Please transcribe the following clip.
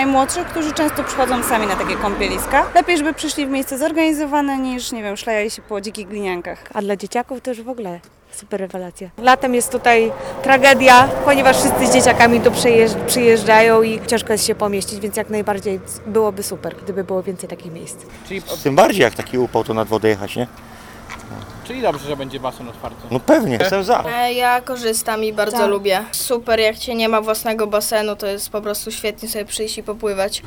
Najmłodszych, którzy często przychodzą sami na takie kąpieliska. Lepiej, żeby przyszli w miejsce zorganizowane niż, nie wiem, szlajali się po dzikich gliniankach. A dla dzieciaków to już w ogóle super rewelacja. Latem jest tutaj tragedia, ponieważ wszyscy z dzieciakami tu przyjeżdżają i ciężko jest się pomieścić, więc jak najbardziej byłoby super, gdyby było więcej takich miejsc. Tym bardziej jak taki upał, to nad wodę jechać, nie? Czyli dobrze, że będzie basen otwarty. No pewnie, jestem za. Ja korzystam i bardzo lubię. Super, jak się nie ma własnego basenu, to jest po prostu świetnie sobie przyjść i popływać.